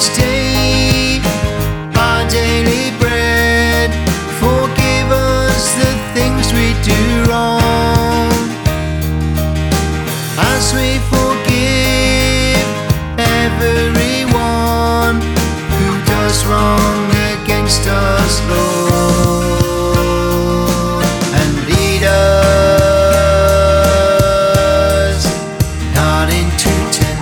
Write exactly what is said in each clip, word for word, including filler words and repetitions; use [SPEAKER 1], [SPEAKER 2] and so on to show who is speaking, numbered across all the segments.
[SPEAKER 1] each day our daily bread. Forgive us the things we do wrong, as we forgive everyone who does wrong against us, Lord. And lead us not into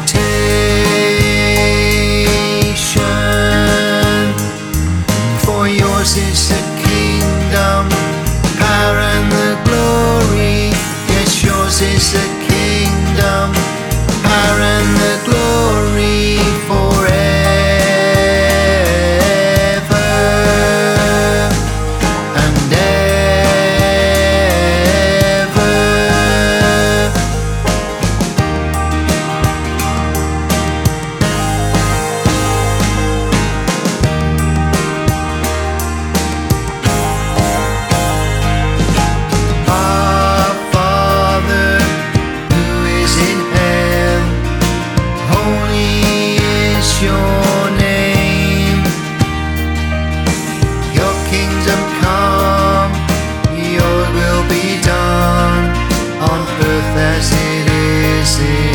[SPEAKER 1] temptation, for yours is the kingdom, power and the glory. Yes, yours is the kingdom, power and the glory forever and ever. Our Father who is in heaven, holy is your name. Your kingdom come, your will be done, on earth as it is in